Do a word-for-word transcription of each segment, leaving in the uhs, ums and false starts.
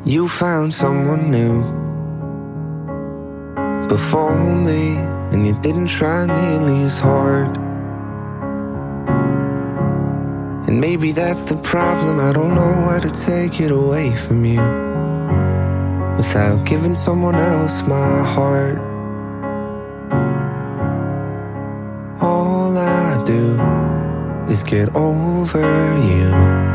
You found someone new before me, and you didn't try nearly as hard. And maybe that's the problem, I don't know how to take it away from you without giving someone else my heart. All I do is get over you,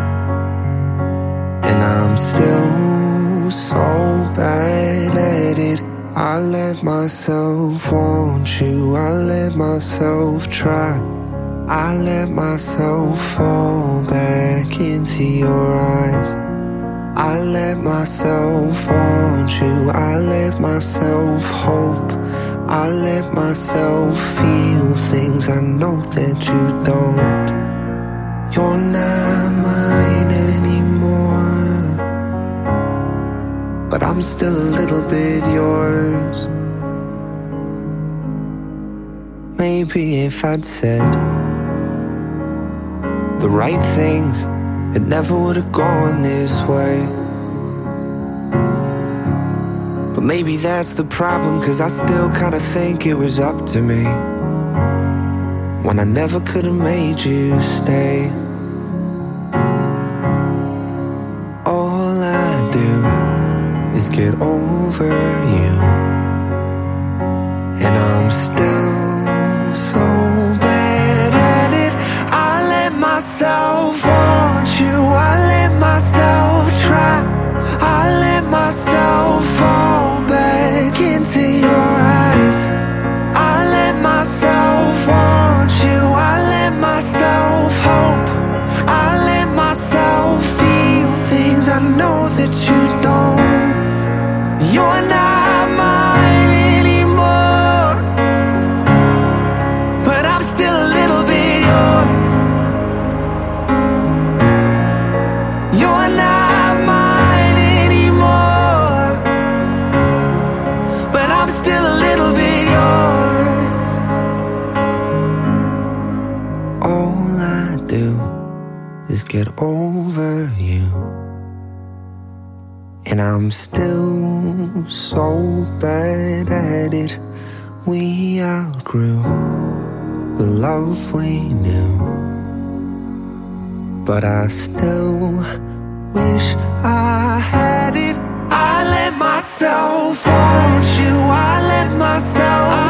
and I'm still so bad at it. I let myself want you, I let myself try, I let myself fall back into your eyes. I let myself want you, I let myself hope, I let myself feel things I know that you don't. You're not mine anymore, but I'm still a little bit yours. Maybe if I'd said the right things, it never would have gone this way. But maybe that's the problem, cause I still kinda think it was up to me when I never could have made you stay. All I do is get over you, and I'm still so bad at it. I let myself want you, I let myself try, I let myself fall back into your eyes. I let myself want you, I let myself hope, I let myself feel things I know that you don't. You're not mine anymore, but I'm still a little bit yours. You're not mine anymore, but I'm still a little bit yours. All I do is get over you, and I'm still so bad at it. We outgrew the love we knew, but I still wish I had it. I let myself want you, I let myself